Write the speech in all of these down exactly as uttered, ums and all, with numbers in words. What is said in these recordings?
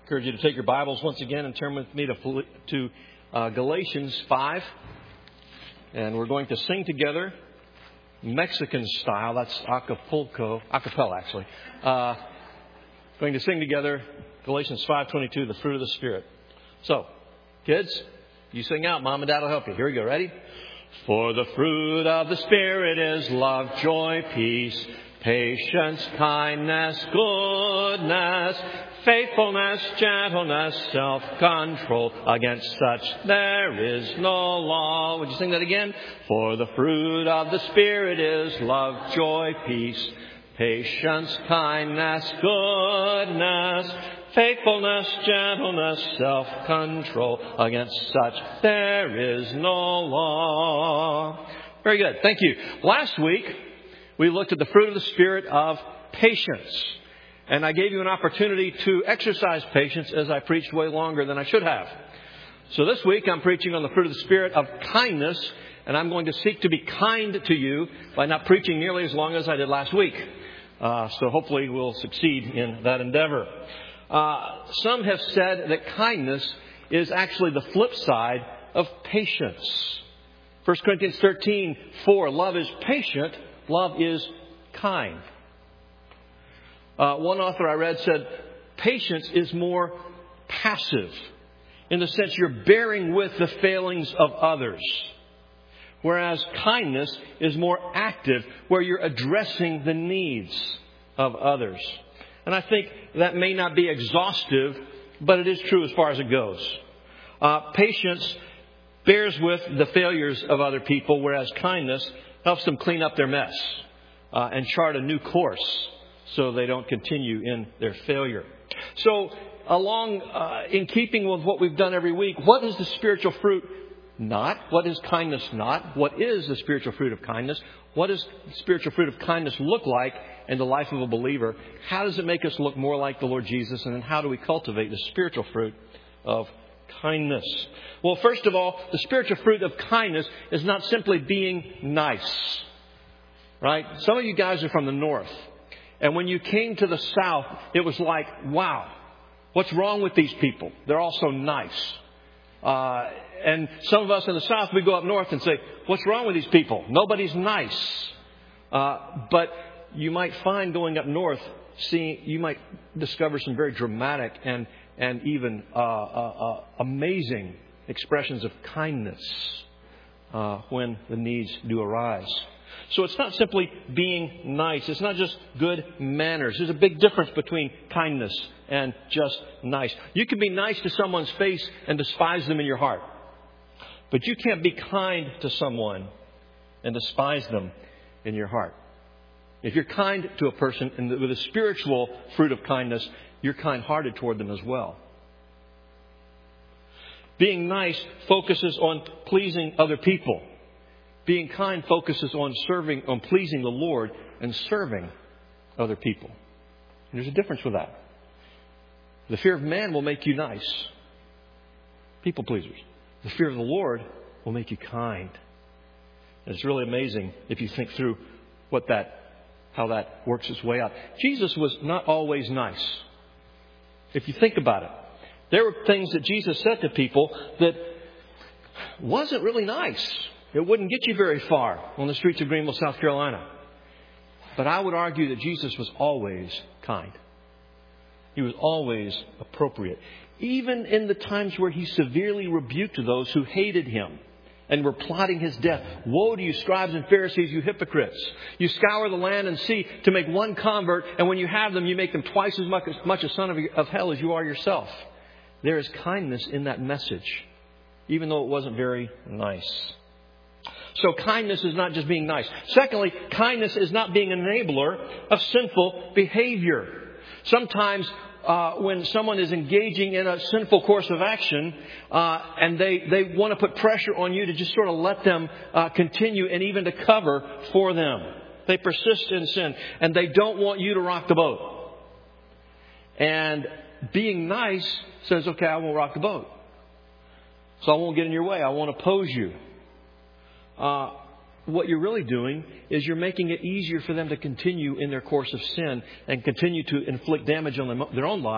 encourage you to take your Bibles once again and turn with me to, to uh, Galatians five. And we're going to sing together Mexican style. That's Acapulco, acapella actually. Uh, going to sing together Galatians five twenty-two, the fruit of the Spirit. So, kids, you sing out. Mom and Dad will help you. Here we go. Ready? For the fruit of the Spirit is love, joy, peace, patience, kindness, goodness, faithfulness, gentleness, self-control. Against such there is no law. Would you sing that again? For the fruit of the Spirit is love, joy, peace, patience, kindness, goodness, faithfulness, gentleness, self-control. Against such there is no law. Very good. Thank you. Last week, we looked at the fruit of the Spirit of patience. And I gave you an opportunity to exercise patience as I preached way longer than I should have. So this week I'm preaching on the fruit of the Spirit of kindness. And I'm going to seek to be kind to you by not preaching nearly as long as I did last week. Uh, so hopefully we'll succeed in that endeavor. Uh, some have said that kindness is actually the flip side of patience. First Corinthians thirteen four, love is patient. Love is kind. Uh, one author I read said, patience is more passive, in the sense you're bearing with the failings of others. Whereas kindness is more active, where you're addressing the needs of others. And I think that may not be exhaustive, but it is true as far as it goes. Uh, patience bears with the failures of other people, whereas kindness helps them clean up their mess uh, and chart a new course so they don't continue in their failure. So along, uh, in keeping with what we've done every week, what is the spiritual fruit not? What is kindness not? What is the spiritual fruit of kindness? What does the spiritual fruit of kindness look like in the life of a believer? How does it make us look more like the Lord Jesus? And then how do we cultivate the spiritual fruit of kindness? Well, first of all, the spiritual fruit of kindness is not simply being nice. Right? Some of you guys are from the north. And when you came to the south, it was like, wow, what's wrong with these people? They're all so nice. Uh, and some of us in the south, we go up north and say, what's wrong with these people? Nobody's nice. Uh, but you might find going up north, seeing, you might discover some very dramatic and and even uh, uh, uh, amazing expressions of kindness uh, when the needs do arise. So it's not simply being nice. It's not just good manners. There's a big difference between kindness and just nice. You can be nice to someone's face and despise them in your heart. But you can't be kind to someone and despise them in your heart. If you're kind to a person and with a spiritual fruit of kindness, you're kind-hearted toward them as well. Being nice focuses on pleasing other people. Being kind focuses on serving, on pleasing the Lord and serving other people. And there's a difference with that. The fear of man will make you nice. People pleasers. The fear of the Lord will make you kind. And it's really amazing if you think through what that, how that works its way out. Jesus was not always nice. If you think about it, there were things that Jesus said to people that wasn't really nice. It wouldn't get you very far on the streets of Greenville, South Carolina. But I would argue that Jesus was always kind. He was always appropriate. Even in the times where he severely rebuked those who hated him and were plotting his death. Woe to you, scribes and Pharisees, you hypocrites. You scour the land and sea to make one convert, and when you have them, you make them twice as much, as much a son of, of hell as you are yourself. There is kindness in that message, even though it wasn't very nice. So kindness is not just being nice. Secondly, kindness is not being an enabler of sinful behavior. Sometimes uh, when someone is engaging in a sinful course of action uh, and they, they want to put pressure on you to just sort of let them uh, continue and even to cover for them. They persist in sin and they don't want you to rock the boat. And being nice says, okay, I won't rock the boat. So I won't get in your way. I won't oppose you. Uh, what you're really doing is you're making it easier for them to continue in their course of sin and continue to inflict damage on them, their own lives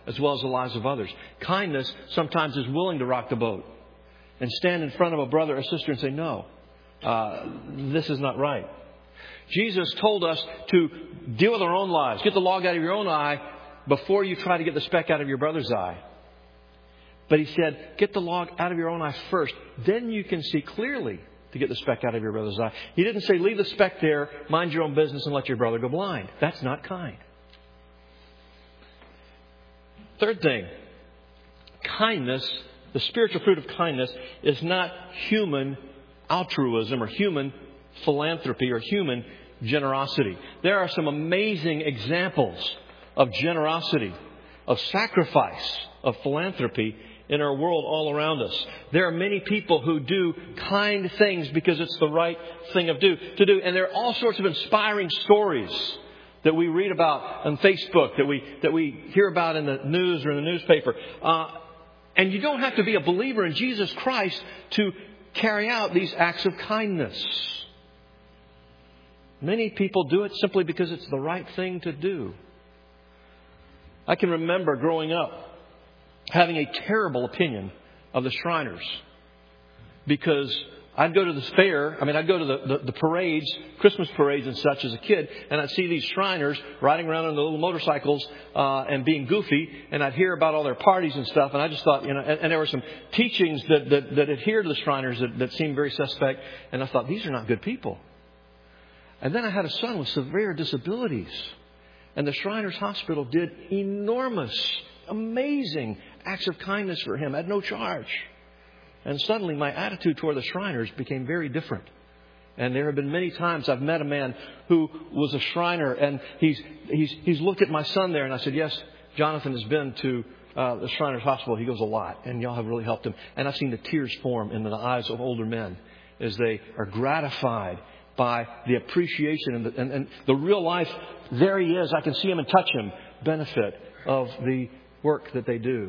as well as the lives of others. Kindness sometimes is willing to rock the boat and stand in front of a brother or sister and say, no, uh, this is not right. Jesus told us to deal with our own lives. Get the log out of your own eye before you try to get the speck out of your brother's eye. But He said, get the log out of your own eye first. Then you can see clearly to get the speck out of your brother's eye. He didn't say, leave the speck there, mind your own business, and let your brother go blind. That's not kind. Third thing, kindness, the spiritual fruit of kindness is not human altruism or human philanthropy or human generosity. There are some amazing examples of generosity, of sacrifice, of philanthropy in our world all around us. There are many people who do kind things because it's the right thing of do, to do. And there are all sorts of inspiring stories that we read about on Facebook, that we that we hear about in the news or in the newspaper. Uh, and you don't have to be a believer in Jesus Christ to carry out these acts of kindness. Many people do it simply because it's the right thing to do. I can remember growing up having a terrible opinion of the Shriners because I'd go to the fair, I mean, I'd go to the, the, the parades, Christmas parades and such as a kid, and I'd see these Shriners riding around on the little motorcycles uh, and being goofy, and I'd hear about all their parties and stuff, and I just thought, you know, and, and there were some teachings that, that, that adhered to the Shriners that, that seemed very suspect, and I thought, these are not good people. And then I had a son with severe disabilities, and the Shriners Hospital did enormous, amazing acts of kindness for him at no charge. And suddenly my attitude toward the Shriners became very different. And there have been many times I've met a man who was a Shriner, and he's he's he's looked at my son there, and I said, yes, Jonathan has been to uh, the Shriners Hospital. He goes a lot, and y'all have really helped him. And I've seen the tears form in the eyes of older men as they are gratified by the appreciation and the, and, and the real life, there he is, I can see him and touch him, benefit of the work that they do.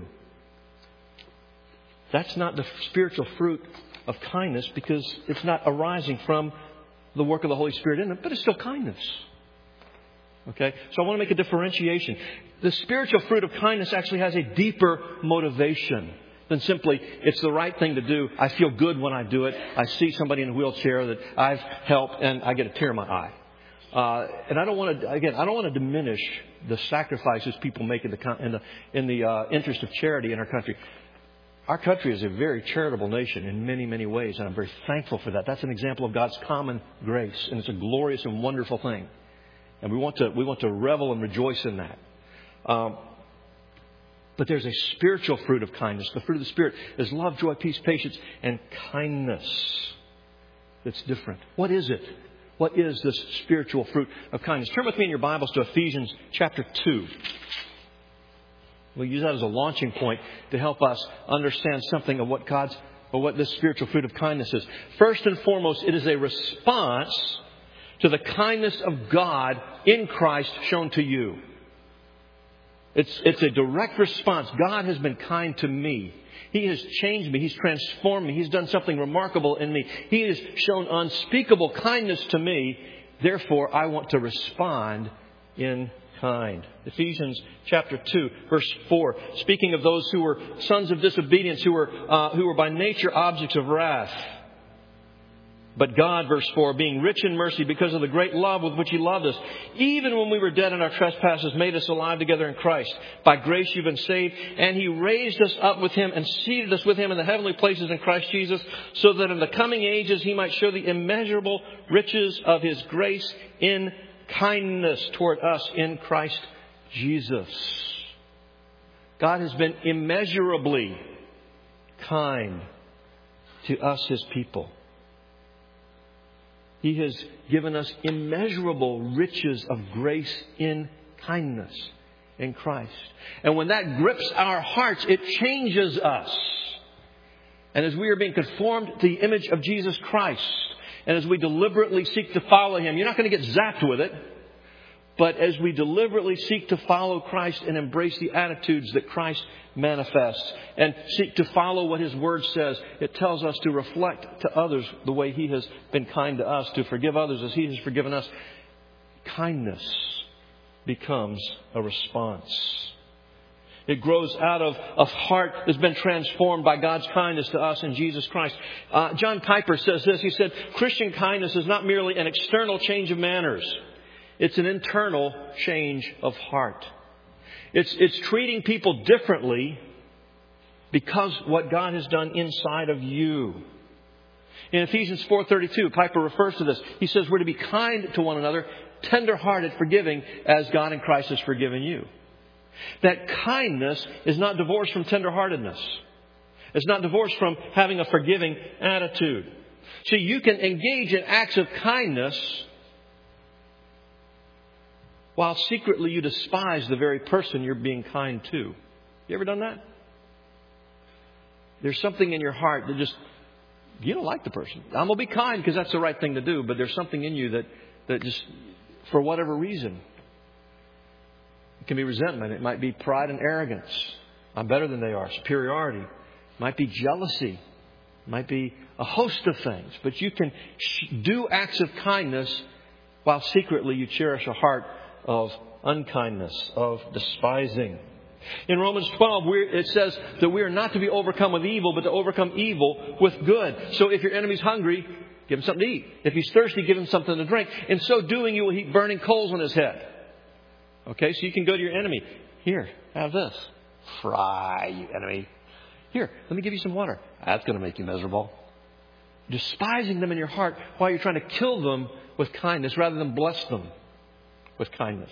That's not the spiritual fruit of kindness because it's not arising from the work of the Holy Spirit in it, but it's still kindness. Okay? So I want to make a differentiation. The spiritual fruit of kindness actually has a deeper motivation than simply it's the right thing to do. I feel good when I do it. I see somebody in a wheelchair that I've helped and I get a tear in my eye. Uh, and I don't want to, again, I don't want to diminish the sacrifices people make in the, in the, in the uh, interest of charity in our country. Our country is a very charitable nation in many, many ways, and I'm very thankful for that. That's an example of God's common grace, and it's a glorious and wonderful thing. And we want to we want to revel and rejoice in that. Um, but there's a spiritual fruit of kindness. The fruit of the Spirit is love, joy, peace, patience, and kindness. That's different. What is it? What is this spiritual fruit of kindness? Turn with me in your Bibles to Ephesians chapter two. We'll use that as a launching point to help us understand something of what God's, or what this spiritual fruit of kindness is. First and foremost, it is a response to the kindness of God in Christ shown to you. It's, it's a direct response. God has been kind to me. He has changed me. He's transformed me. He's done something remarkable in me. He has shown unspeakable kindness to me. Therefore, I want to respond in kind. Ephesians chapter two, verse four. Speaking of those who were sons of disobedience, who were uh, who were by nature objects of wrath. But God, verse four, being rich in mercy because of the great love with which He loved us, even when we were dead in our trespasses, made us alive together in Christ. By grace you've been saved, and He raised us up with Him and seated us with Him in the heavenly places in Christ Jesus, so that in the coming ages He might show the immeasurable riches of His grace in kindness toward us in Christ Jesus. God has been immeasurably kind to us, His people. He has given us immeasurable riches of grace in kindness in Christ. And when that grips our hearts, it changes us. And as we are being conformed to the image of Jesus Christ, and as we deliberately seek to follow Him, you're not going to get zapped with it. But as we deliberately seek to follow Christ and embrace the attitudes that Christ manifests and seek to follow what His Word says, it tells us to reflect to others the way He has been kind to us, to forgive others as He has forgiven us. Kindness becomes a response. It grows out of a heart that's been transformed by God's kindness to us in Jesus Christ. Uh, John Piper says this. He said, Christian kindness is not merely an external change of manners. It's an internal change of heart. It's, it's treating people differently because what God has done inside of you. In Ephesians four thirty-two, Piper refers to this. He says we're to be kind to one another, tender-hearted, forgiving, as God in Christ has forgiven you. That kindness is not divorced from tenderheartedness. It's not divorced from having a forgiving attitude. See, you can engage in acts of kindness while secretly you despise the very person you're being kind to. You ever done that? There's something in your heart that just, you don't like the person. I'm going to be kind because that's the right thing to do. But there's something in you that, that just, for whatever reason, it can be resentment. It might be pride and arrogance. I'm better than they are. Superiority. It might be jealousy. It might be a host of things. But you can do acts of kindness while secretly you cherish a heart of unkindness, of despising. In Romans twelve, it says that we are not to be overcome with evil, but to overcome evil with good. So if your enemy's hungry, give him something to eat. If he's thirsty, give him something to drink. In so doing, you will heap burning coals on his head. Okay, so you can go to your enemy. Here, have this. Fry, you enemy. Here, let me give you some water. That's going to make you miserable. Despising them in your heart while you're trying to kill them with kindness rather than bless them with kindness.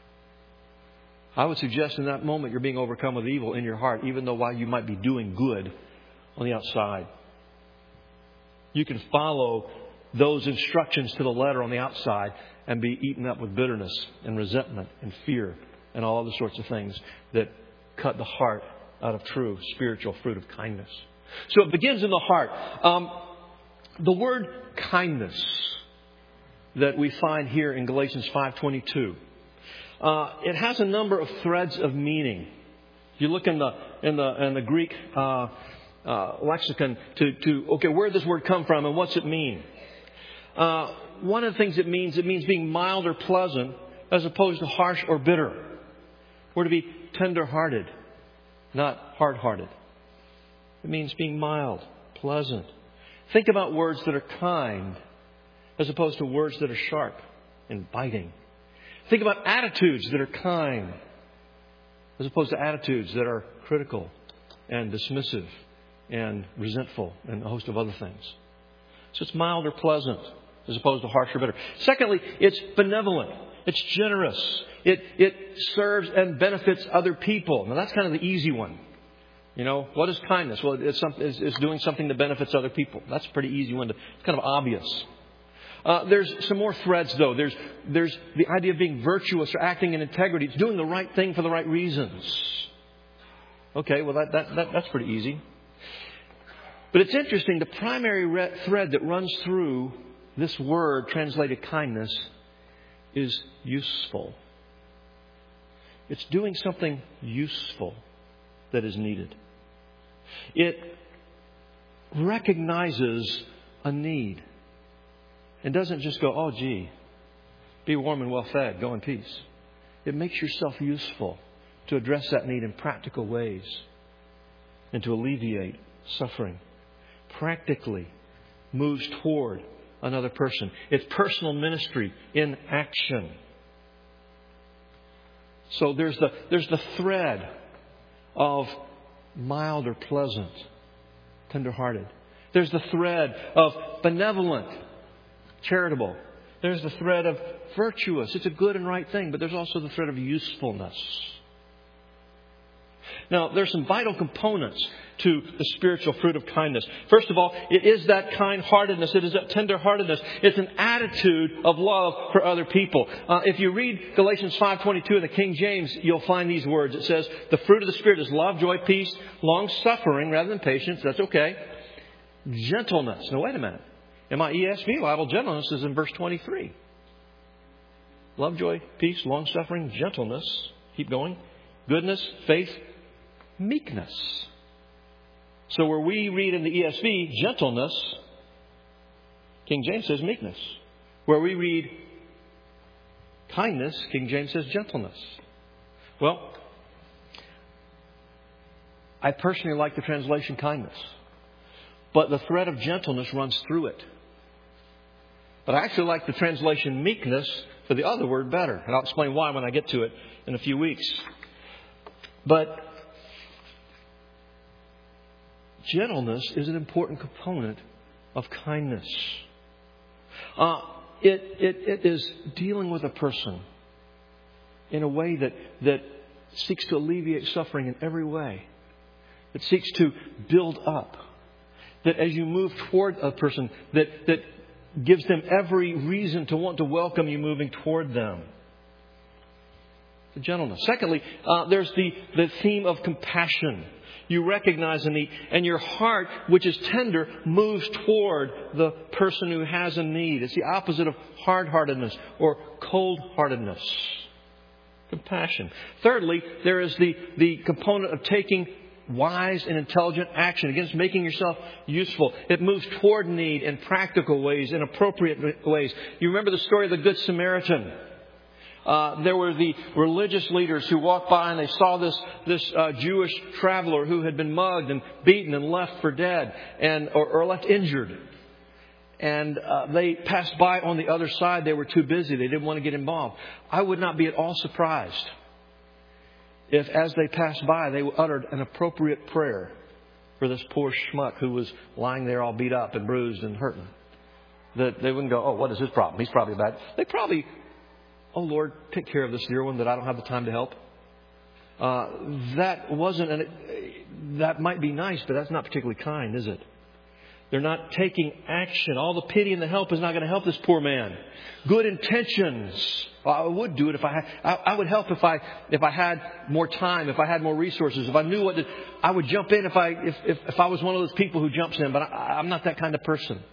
I would suggest in that moment you're being overcome with evil in your heart, even though while you might be doing good on the outside. You can follow those instructions to the letter on the outside and be eaten up with bitterness and resentment and fear and all other sorts of things that cut the heart out of true spiritual fruit of kindness. So it begins in the heart. Um, the word kindness that we find here in Galatians five twenty-two, uh, it has a number of threads of meaning. If you look in the in the in the Greek uh, uh, lexicon to to okay, where did this word come from and what's it mean? Uh, one of the things it means, it means being mild or pleasant as opposed to harsh or bitter. We're to be tender-hearted, not hard-hearted. It means being mild, pleasant. Think about words that are kind as opposed to words that are sharp and biting. Think about attitudes that are kind as opposed to attitudes that are critical and dismissive and resentful and a host of other things. So it's mild or pleasant as opposed to harsh or bitter. Secondly, it's benevolent. It's generous. It it serves and benefits other people. Now that's kind of the easy one. You know, what is kindness? Well, it's, some, it's, it's doing something that benefits other people. That's a pretty easy one. To, it's kind of obvious. Uh, there's some more threads, though. There's there's the idea of being virtuous or acting in integrity. It's doing the right thing for the right reasons. Okay, well, that, that, that that's pretty easy. But it's interesting. The primary re- thread that runs through this word translated kindness is useful. It's doing something useful that is needed. It recognizes a need and doesn't just go, oh, gee, be warm and well fed, go in peace. It makes yourself useful to address that need in practical ways and to alleviate suffering. Practically moves toward another person. It's personal ministry in action. So there's the there's the thread of mild or pleasant, tender-hearted. There's the thread of benevolent, charitable. There's the thread of virtuous. It's a good and right thing, but there's also the thread of usefulness. Now, there's some vital components to the spiritual fruit of kindness. First of all, it is that kind-heartedness. It is that tender-heartedness. It's an attitude of love for other people. Uh, if you read Galatians five twenty-two in the King James, you'll find these words. It says, the fruit of the Spirit is love, joy, peace, long-suffering rather than patience. That's okay. Gentleness. Now, wait a minute. In my E S V Bible, gentleness is in verse twenty-three. Love, joy, peace, long-suffering, gentleness. Keep going. Goodness, faith, meekness. So where we read in the E S V, gentleness, King James says meekness. Where we read kindness, King James says gentleness. Well, I personally like the translation kindness. But the thread of gentleness runs through it. But I actually like the translation meekness for the other word better. And I'll explain why when I get to it in a few weeks. But gentleness is an important component of kindness. Uh, it, it, it is dealing with a person in a way that, that seeks to alleviate suffering in every way. It seeks to build up. That as you move toward a person, that, that gives them every reason to want to welcome you moving toward them. The gentleness. Secondly, uh, there's the, the theme of compassion. You recognize a need, and your heart, which is tender, moves toward the person who has a need. It's the opposite of hard-heartedness or cold-heartedness. Compassion. Thirdly, there is the, the component of taking wise and intelligent action against making yourself useful. It moves toward need in practical ways, in appropriate ways. You remember the story of the Good Samaritan. Uh, there were the religious leaders who walked by and they saw this this uh, Jewish traveler who had been mugged and beaten and left for dead and or, or left injured. And uh, they passed by on the other side. They were too busy. They didn't want to get involved. I would not be at all surprised if as they passed by, they uttered an appropriate prayer for this poor schmuck who was lying there all beat up and bruised and hurting. That they wouldn't go, oh, what is his problem? He's probably bad. They probably, oh, Lord, take care of this dear one that I don't have the time to help. Uh, that wasn't, an, that might be nice, but that's not particularly kind, is it? They're not taking action. All the pity and the help is not going to help this poor man. Good intentions. Well, I would do it if I had, I, I would help if I if I had more time, if I had more resources, if I knew what to, I would jump in if I if, if, if I was one of those people who jumps in, but I, I'm not that kind of person.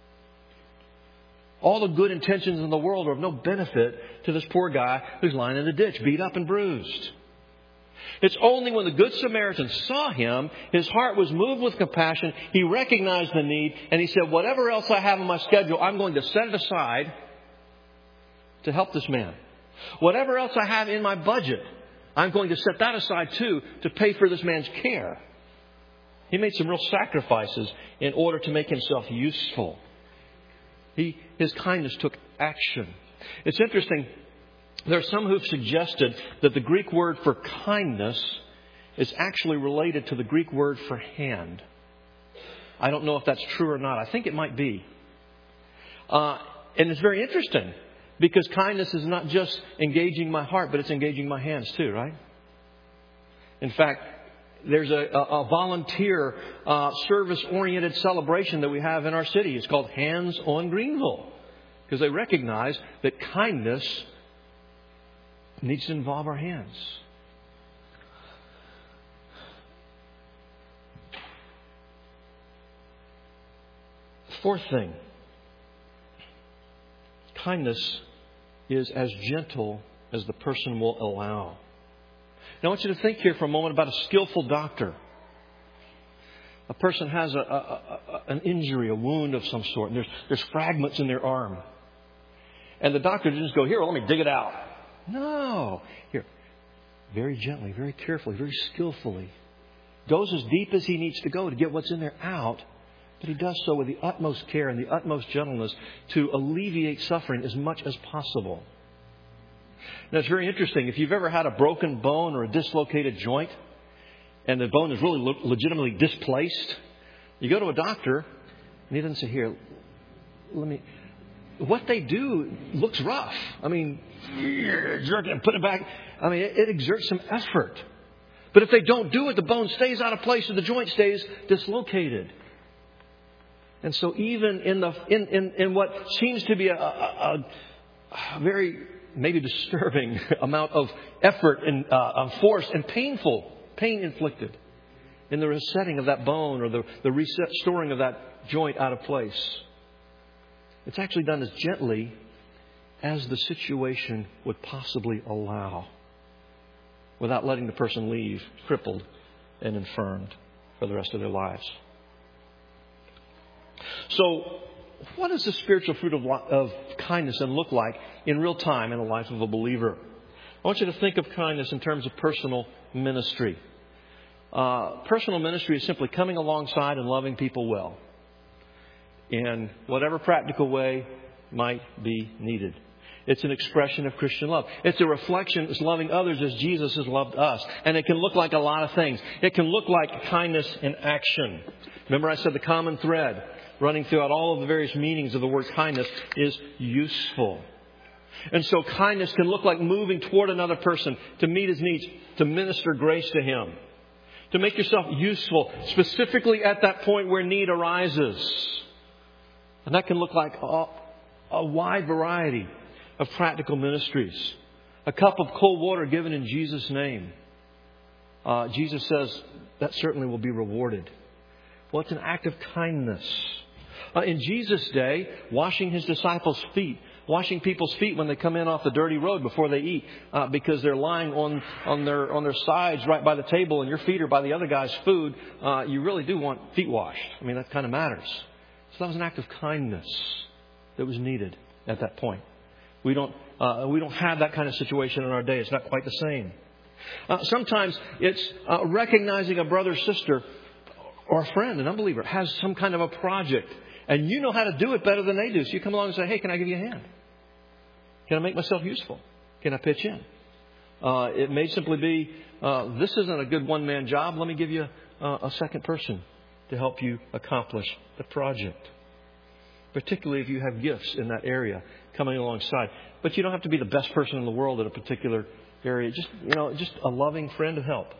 All the good intentions in the world are of no benefit to this poor guy who's lying in the ditch, beat up and bruised. It's only when the Good Samaritan saw him, his heart was moved with compassion. He recognized the need and he said, whatever else I have on my schedule, I'm going to set it aside to help this man. Whatever else I have in my budget, I'm going to set that aside too to pay for this man's care. He made some real sacrifices in order to make himself useful. He, his kindness took action. It's interesting. There are some who've suggested that the Greek word for kindness is actually related to the Greek word for hand. I don't know if that's true or not. I think it might be. Uh, and it's very interesting because kindness is not just engaging my heart, but it's engaging my hands too, right? In fact, there's a, a, a volunteer uh, service-oriented celebration that we have in our city. It's called Hands on Greenville because they recognize that kindness needs to involve our hands. Fourth thing, kindness is as gentle as the person will allow. Now I want you to think here for a moment about a skillful doctor. A person has a, a, a, an injury, a wound of some sort, and there's, there's fragments in their arm. And the doctor doesn't just go, here, well, let me dig it out. No. Here, very gently, very carefully, very skillfully. Goes as deep as he needs to go to get what's in there out. But he does so with the utmost care and the utmost gentleness to alleviate suffering as much as possible. Now, it's very interesting. If you've ever had a broken bone or a dislocated joint and the bone is really le- legitimately displaced, you go to a doctor and he doesn't say, here, let me... What they do looks rough. I mean, jerk it and put it back. I mean, it, it exerts some effort. But if they don't do it, the bone stays out of place and the joint stays dislocated. And so even in the in, in, in what seems to be a, a, a very maybe disturbing amount of effort and uh, force and painful, pain inflicted in the resetting of that bone or the, the restoring of that joint out of place, it's actually done as gently as the situation would possibly allow without letting the person leave crippled and infirmed for the rest of their lives. So what does the spiritual fruit of, of kindness then look like in real time in the life of a believer? I want you to think of kindness in terms of personal ministry. Uh, personal ministry is simply coming alongside and loving people well in whatever practical way might be needed. It's an expression of Christian love. It's a reflection of loving others as Jesus has loved us. And it can look like a lot of things. It can look like kindness in action. Remember I said the common thread running throughout all of the various meanings of the word kindness is useful. And so kindness can look like moving toward another person to meet his needs, to minister grace to him, to make yourself useful specifically at that point where need arises. And that can look like a, a wide variety of practical ministries. A cup of cold water given in Jesus' name. Uh, Jesus says that certainly will be rewarded. Well, it's an act of kindness. Uh, in Jesus' day, washing his disciples' feet, washing people's feet when they come in off the dirty road before they eat, uh, because they're lying on, on their on their sides right by the table and your feet are by the other guy's food, uh, you really do want feet washed. I mean, that kind of matters. So that was an act of kindness that was needed at that point. We don't uh, we don't have that kind of situation in our day. It's not quite the same. Uh, sometimes it's uh, recognizing a brother or sister or a friend, an unbeliever, has some kind of a project. And you know how to do it better than they do. So you come along and say, hey, can I give you a hand? Can I make myself useful? Can I pitch in? Uh, it may simply be, uh, this isn't a good one-man job. Let me give you a, a second person to help you accomplish the project. Particularly if you have gifts in that area coming alongside. But you don't have to be the best person in the world in a particular area. Just, you know, just a loving friend to help.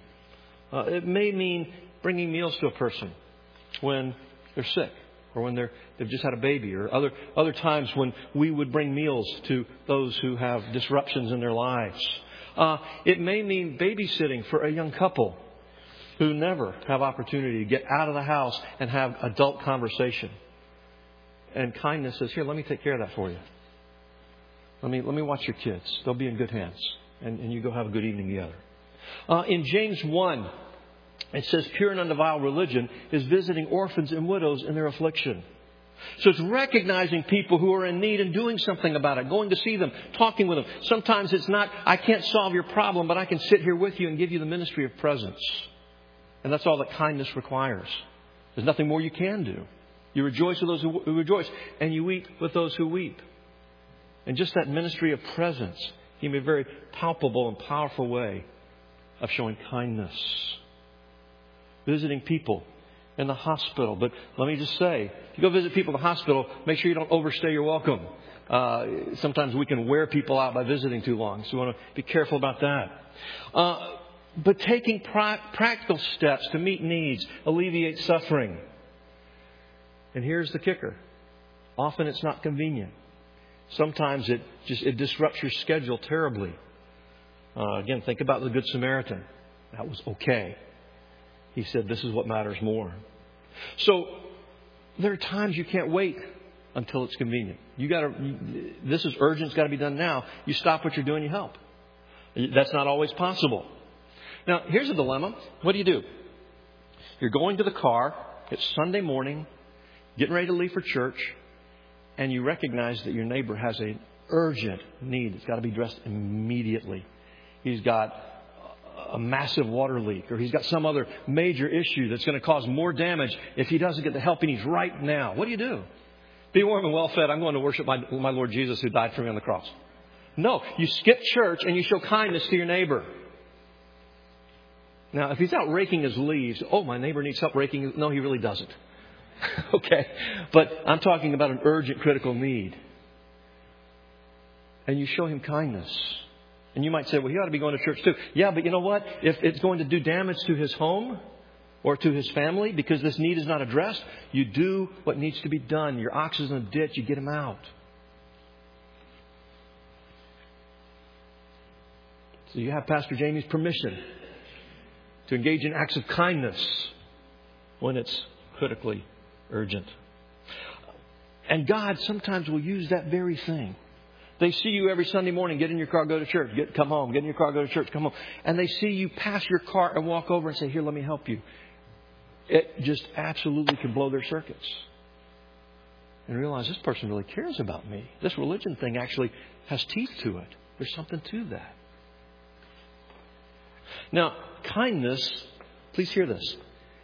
Uh, it may mean bringing meals to a person when they're sick. Or when they're, they've just had a baby. Or other other times when we would bring meals to those who have disruptions in their lives. Uh, it may mean babysitting for a young couple who never have opportunity to get out of the house and have adult conversation. And kindness says, here, let me take care of that for you. Let me let me watch your kids. They'll be in good hands. And, and you go have a good evening together. Uh, in James one, it says pure and undefiled religion is visiting orphans and widows in their affliction. So it's recognizing people who are in need and doing something about it, going to see them, talking with them. Sometimes it's not, I can't solve your problem, but I can sit here with you and give you the ministry of presence. And that's all that kindness requires. There's nothing more you can do. You rejoice with those who, who rejoice, and you weep with those who weep. And just that ministry of presence can be a very palpable and powerful way of showing kindness. Visiting people in the hospital. But let me just say, if you go visit people in the hospital, make sure you don't overstay your welcome. Uh, sometimes we can wear people out by visiting too long. So we want to be careful about that. Uh, but taking pra- practical steps to meet needs, alleviate suffering. And here's the kicker. Often it's not convenient. Sometimes it just it disrupts your schedule terribly. Uh, again, think about the Good Samaritan. That was okay. He said, this is what matters more. So there are times you can't wait until it's convenient. You got to. This is urgent. It's got to be done now. You stop what you're doing. You help. That's not always possible. Now, here's a dilemma. What do you do? You're going to the car. It's Sunday morning, getting ready to leave for church, and you recognize that your neighbor has an urgent need. It's got to be addressed immediately. He's got a massive water leak, or he's got some other major issue that's going to cause more damage if he doesn't get the help he needs right now. What do you do? Be warm and well fed. I'm going to worship my, my Lord Jesus who died for me on the cross. No, you skip church and you show kindness to your neighbor. Now, if he's out raking his leaves, oh, my neighbor needs help raking. No, he really doesn't. Okay. But I'm talking about an urgent, critical need. And you show him kindness. And you might say, well, he ought to be going to church too. Yeah, but you know what? If it's going to do damage to his home or to his family because this need is not addressed, you do what needs to be done. Your ox is in a ditch, you get him out. So you have Pastor Jamie's permission to engage in acts of kindness when it's critically urgent. And God sometimes will use that very thing. They see you every Sunday morning, get in your car, go to church, get, come home, get in your car, go to church, come home. And they see you pass your car and walk over and say, here, let me help you. It just absolutely can blow their circuits. And realize this person really cares about me. This religion thing actually has teeth to it. There's something to that. Now, kindness Please hear this.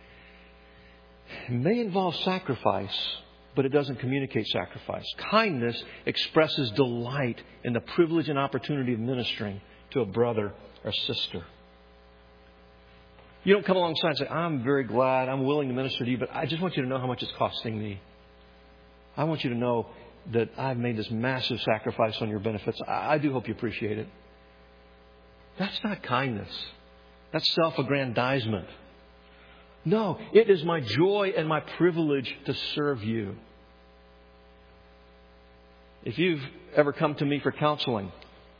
It may involve sacrifice, but it doesn't communicate sacrifice. Kindness expresses delight in the privilege and opportunity of ministering to a brother or sister. You don't come alongside and say, I'm very glad, I'm willing to minister to you, but I just want you to know how much it's costing me. I want you to know that I've made this massive sacrifice on your benefits. I, I do hope you appreciate it. That's not kindness. That's self-aggrandizement. No, it is my joy and my privilege to serve you. If you've ever come to me for counseling,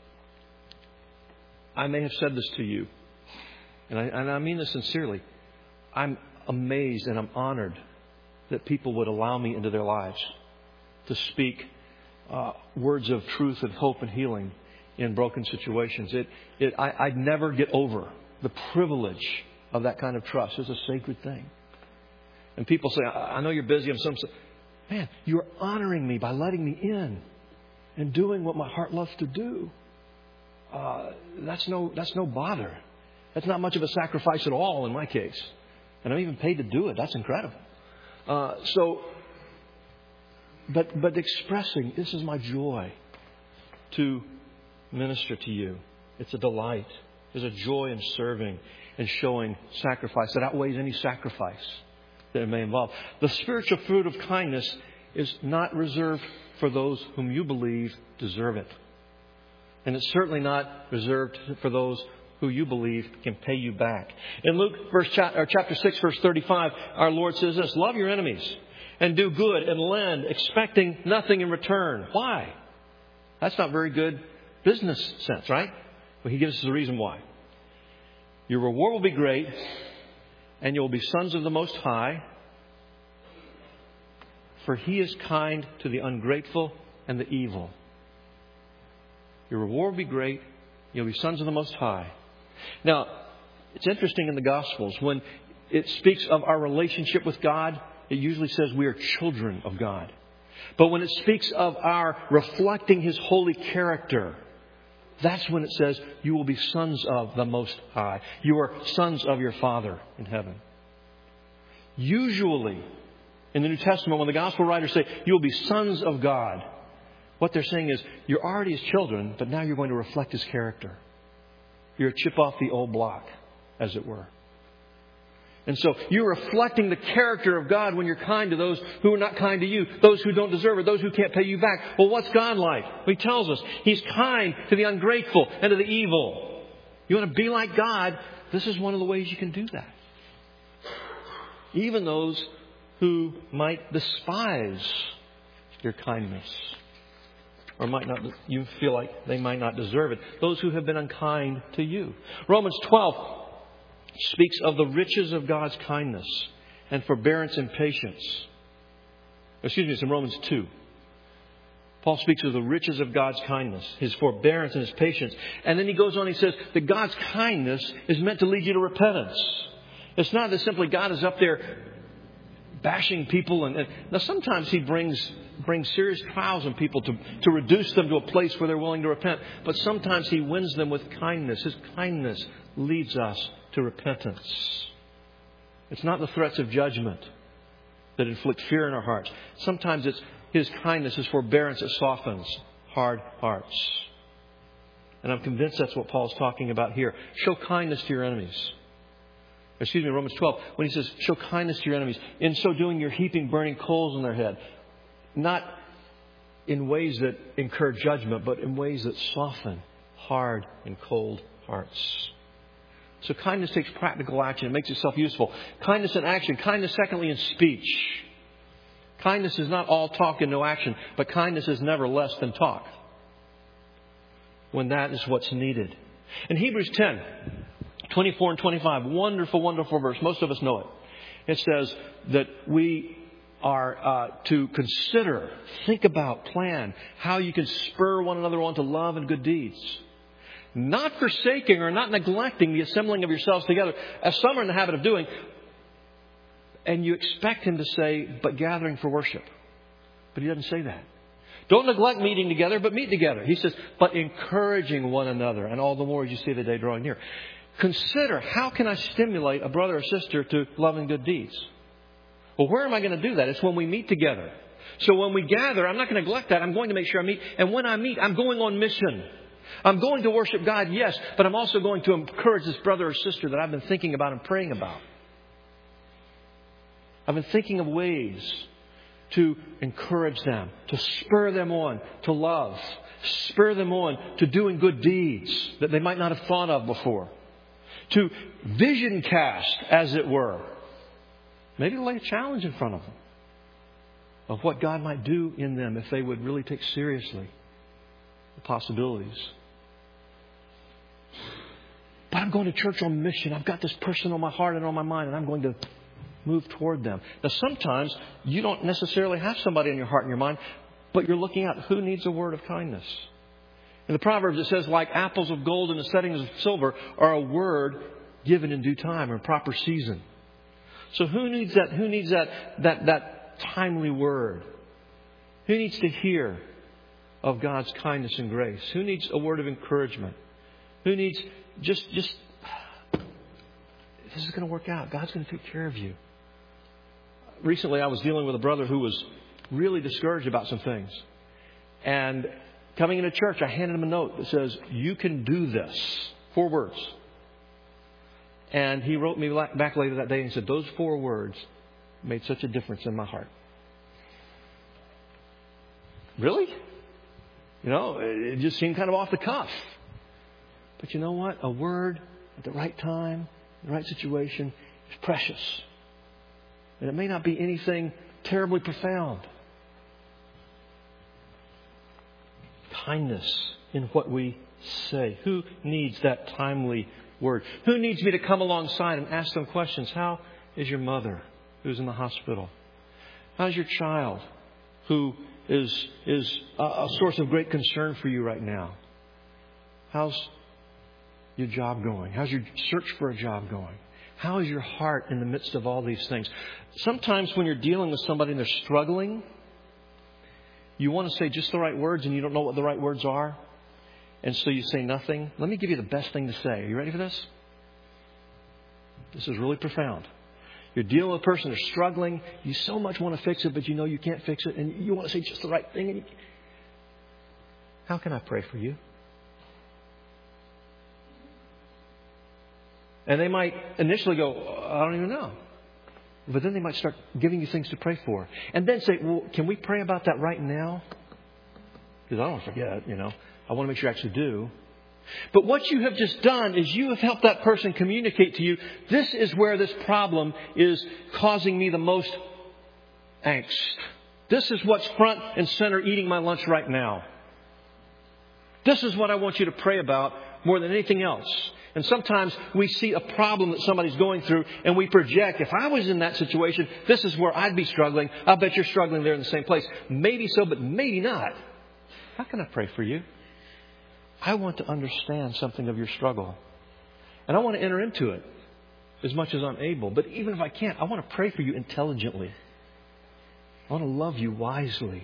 I may have said this to you, and I, and I mean this sincerely. I'm amazed and I'm honored that people would allow me into their lives to speak uh, words of truth and hope and healing in broken situations. It, it, I, I'd never get over the privilege of that kind of trust. It's a sacred thing. And people say, I, I know you're busy. I'm some. Man, you're honoring me by letting me in and doing what my heart loves to do. Uh, that's no, that's no bother. That's not much of a sacrifice at all in my case. And I'm even paid to do it. That's incredible. Uh, so, but, but expressing, this is my joy to minister to you. It's a delight. There's a joy in serving and showing sacrifice that outweighs any sacrifice that it may involve. The spiritual fruit of kindness is not reserved for those whom you believe deserve it. And it's certainly not reserved for those who you believe can pay you back. In Luke verse, or chapter six, verse thirty-five, our Lord says this, love your enemies and do good and lend, expecting nothing in return. Why? That's not very good business sense, right? Well, he gives us the reason why. Your reward will be great, and you'll be sons of the Most High, for He is kind to the ungrateful and the evil. Your reward will be great, you'll be sons of the Most High. Now, it's interesting in the Gospels, when it speaks of our relationship with God, it usually says we are children of God. But when it speaks of our reflecting His holy character, that's when it says you will be sons of the Most High. You are sons of your Father in heaven. Usually, in the New Testament, when the Gospel writers say you will be sons of God, what they're saying is you're already His children, but now you're going to reflect His character. You're a chip off the old block, as it were. And so you're reflecting the character of God when you're kind to those who are not kind to you, those who don't deserve it, those who can't pay you back. Well, what's God like? Well, He tells us He's kind to the ungrateful and to the evil. You want to be like God? This is one of the ways you can do that. Even those who might despise your kindness, or might not, you feel like they might not deserve it. Those who have been unkind to you. Romans twelve speaks of the riches of God's kindness and forbearance and patience. Excuse me, it's in Romans two. Paul speaks of the riches of God's kindness, His forbearance and His patience. And then he goes on, he says that God's kindness is meant to lead you to repentance. It's not that simply God is up there bashing people. And, and now sometimes He brings brings serious trials on people to, to reduce them to a place where they're willing to repent. But sometimes He wins them with kindness. His kindness leads us to repentance. It's not the threats of judgment that inflict fear in our hearts. Sometimes it's His kindness, His forbearance that softens hard hearts. And I'm convinced that's what Paul's talking about here. Show kindness to your enemies. Excuse me, Romans twelve, when he says, show kindness to your enemies. In so doing, you're heaping burning coals on their head. Not in ways that incur judgment, but in ways that soften hard and cold hearts. So kindness takes practical action. It makes itself useful. Kindness in action. Kindness, secondly, in speech. Kindness is not all talk and no action, but kindness is never less than talk, when that is what's needed. In Hebrews ten, twenty-four and twenty-five, wonderful, wonderful verse. Most of us know it. It says that we are uh, to consider, think about, plan how you can spur one another on to love and good deeds. Not forsaking or not neglecting the assembling of yourselves together, as some are in the habit of doing. And you expect him to say, but gathering for worship. But he doesn't say that. Don't neglect meeting together, but meet together. He says, but encouraging one another, and all the more as you see the day drawing near. consider, how can I stimulate a brother or sister to love and good deeds? Well, where am I going to do that? It's when we meet together. So when we gather, I'm not going to neglect that. I'm going to make sure I meet. And when I meet, I'm going on mission. I'm going to worship God, yes, but I'm also going to encourage this brother or sister that I've been thinking about and praying about. I've been thinking of ways to encourage them, to spur them on to love, spur them on to doing good deeds that they might not have thought of before, to vision cast, as it were. Maybe lay a challenge in front of them of what God might do in them if they would really take seriously the possibilities. But I'm going to church on mission. I've got this person on my heart and on my mind, and I'm going to move toward them. Now, sometimes you don't necessarily have somebody in your heart and your mind, but you're looking at who needs a word of kindness. In the Proverbs, it says, like apples of gold in the settings of silver are a word given in due time or in proper season. So who needs that? Who needs that? That that timely word? Who needs to hear of God's kindness and grace? Who needs a word of encouragement? Who needs just just this is going to work out. God's going to take care of you. Recently, I was dealing with a brother who was really discouraged about some things. And coming into church, I handed him a note that says, "You can do this." Four words. And he wrote me back later that day and said, "Those four words made such a difference in my heart." Really? You know, it just seemed kind of off the cuff. But you know what? A word at the right time, the right situation is precious. And it may not be anything terribly profound. Kindness in what we say. Who needs that timely word? Who needs me to come alongside and ask them questions? How is your mother who's in the hospital? How's your child who is is a source of great concern for you right now? How's your job going? How's your search for a job going? How is your heart in the midst of all these things? Sometimes when you're dealing with somebody and they're struggling, you want to say just the right words and you don't know what the right words are. And so you say nothing. Let me give you the best thing to say. Are you ready for this? This is really profound. You're dealing with a person, they're struggling. You so much want to fix it, but you know you can't fix it. And you want to say just the right thing. And you... How can I pray for you? And they might initially go, "I don't even know." But then they might start giving you things to pray for. And then say, "Well, can we pray about that right now? Because I don't want to forget, you know. I want to make sure I actually do." But what you have just done is you have helped that person communicate to you, this is where this problem is causing me the most angst. This is what's front and center eating my lunch right now. This is what I want you to pray about more than anything else. And sometimes we see a problem that somebody's going through and we project, if I was in that situation, this is where I'd be struggling. I bet you're struggling there in the same place. Maybe so, but maybe not. How can I pray for you? I want to understand something of your struggle. And I want to enter into it as much as I'm able. But even if I can't, I want to pray for you intelligently. I want to love you wisely.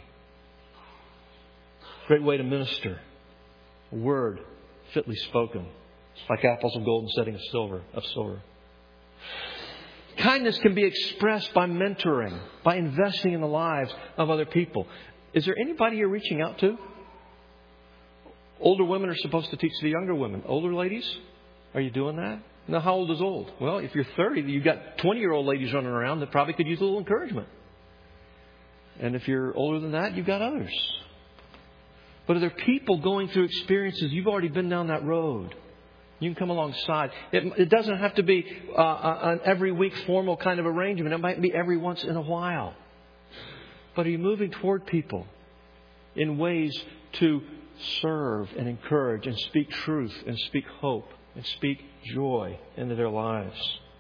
Great way to minister. A word fitly spoken. Like apples of gold in setting of silver, of silver. Kindness can be expressed by mentoring, by investing in the lives of other people. Is there anybody you're reaching out to? Older women are supposed to teach the younger women. Older ladies, are you doing that? Now, how old is old? Well, if you're thirty, you've got twenty-year-old ladies running around that probably could use a little encouragement. And if you're older than that, you've got others. But are there people going through experiences? You've already been down that road. You can come alongside. It, it doesn't have to be uh, an every week formal kind of arrangement. It might be every once in a while. But are you moving toward people in ways to serve and encourage and speak truth and speak hope and speak joy into their lives?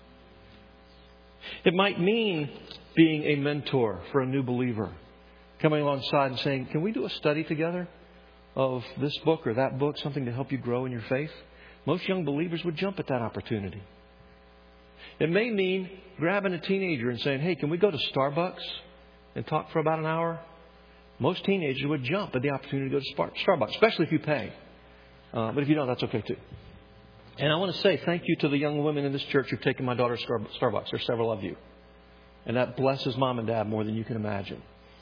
It might mean being a mentor for a new believer. Coming alongside and saying, "Can we do a study together of this book or that book, something to help you grow in your faith?" Most young believers would jump at that opportunity. It may mean grabbing a teenager and saying, "Hey, can we go to Starbucks and talk for about an hour?" Most teenagers would jump at the opportunity to go to Starbucks, especially if you pay. Uh, but if you don't, that's okay too. And I want to say thank you to the young women in this church who've taken my daughter to Starbucks. There's several of you. And that blesses Mom and Dad more than you can imagine.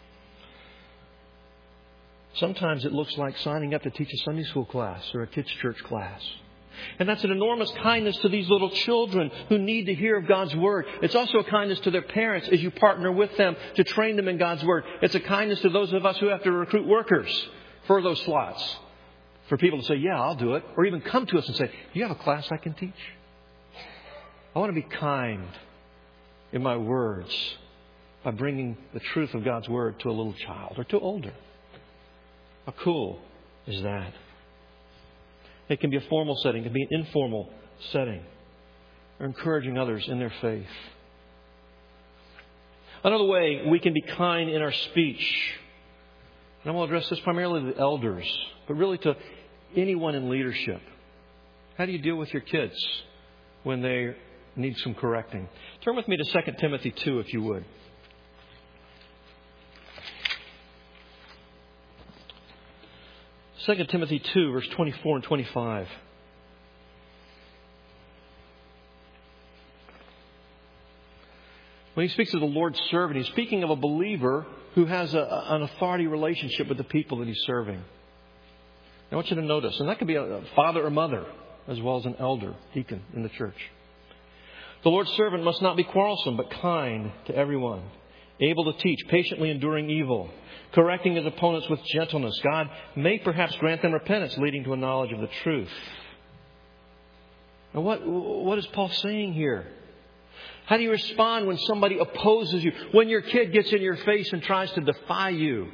Sometimes it looks like signing up to teach a Sunday school class or a kids' church class. And that's an enormous kindness to these little children who need to hear of God's Word. It's also a kindness to their parents as you partner with them to train them in God's Word. It's a kindness to those of us who have to recruit workers for those slots. For people to say, yeah, I'll do it. Or even come to us and say, do you have a class I can teach? I want to be kind in my words by bringing the truth of God's Word to a little child or to older. How cool is that? It can be a formal setting. It can be an informal setting. Or encouraging others in their faith. Another way we can be kind in our speech. And I'm going to address this primarily to the elders, but really to anyone in leadership. How do you deal with your kids when they need some correcting? Turn with me to Second Timothy two, if you would. Second Timothy two, verse twenty-four and twenty-five. When he speaks of the Lord's servant, he's speaking of a believer who has a, an authority relationship with the people that he's serving. I want you to notice, and that could be a father or mother, as well as an elder, deacon in the church. The Lord's servant must not be quarrelsome, but kind to everyone, able to teach, patiently enduring evil, correcting his opponents with gentleness. God may perhaps grant them repentance, leading to a knowledge of the truth. Now, what, what is Paul saying here? How do you respond when somebody opposes you? When your kid gets in your face and tries to defy you?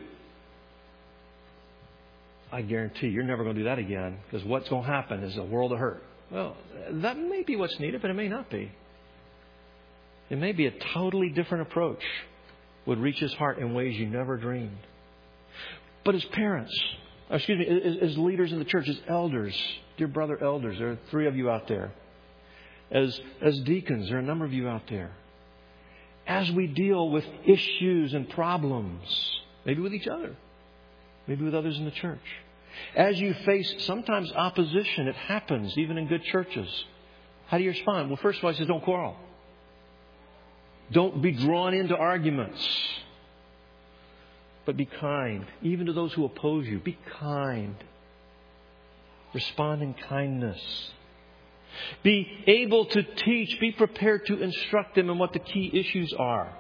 I guarantee you're never going to do that again, because what's going to happen is a world of hurt. Well, that may be what's needed, but it may not be. It may be a totally different approach would reach his heart in ways you never dreamed. But as parents, excuse me, as, as leaders in the church, as elders, dear brother elders, there are three of you out there. As, as deacons, there are a number of you out there. As we deal with issues and problems, maybe with each other, maybe with others in the church. As you face sometimes opposition, it happens even in good churches. How do you respond? Well, first of all, he says, don't quarrel. Don't be drawn into arguments. But be kind. Even to those who oppose you, be kind. Respond in kindness. Be able to teach. Be prepared to instruct them in what the key issues are.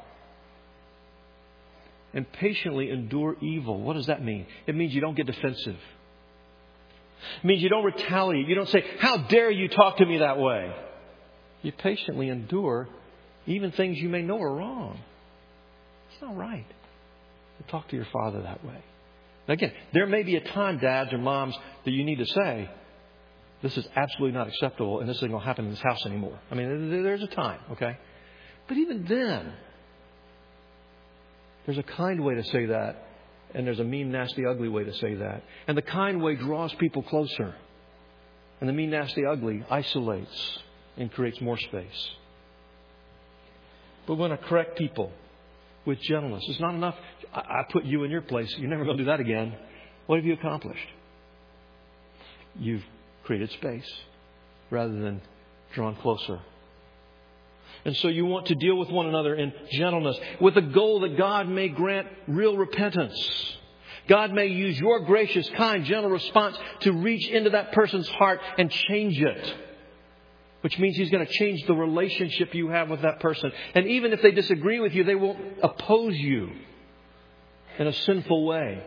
And patiently endure evil. What does that mean? It means you don't get defensive. It means you don't retaliate. You don't say, how dare you talk to me that way? You patiently endure even things you may know are wrong. It's not right to talk to your father that way. Now again, there may be a time, dads or moms, that you need to say, this is absolutely not acceptable and this isn't going to happen in this house anymore. I mean, there's a time, okay? But even then, there's a kind way to say that, and there's a mean, nasty, ugly way to say that. And the kind way draws people closer. And the mean, nasty, ugly isolates and creates more space. But we want to correct people with gentleness. It's not enough. I put you in your place. You're never going to do that again. What have you accomplished? You've created space rather than drawn closer. And so you want to deal with one another in gentleness with the goal that God may grant real repentance. God may use your gracious, kind, gentle response to reach into that person's heart and change it. Which means He's going to change the relationship you have with that person. And even if they disagree with you, they won't oppose you in a sinful way.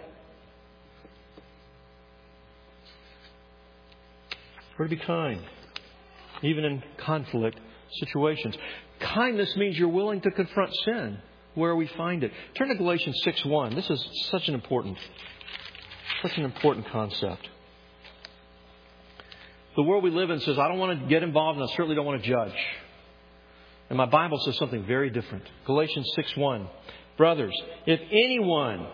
We're to be kind, even in conflict situations. Kindness means you're willing to confront sin where we find it. Turn to Galatians six one. This is such an important, such an important concept. The world we live in says, I don't want to get involved and I certainly don't want to judge. And my Bible says something very different. Galatians six one. Brothers, if anyone,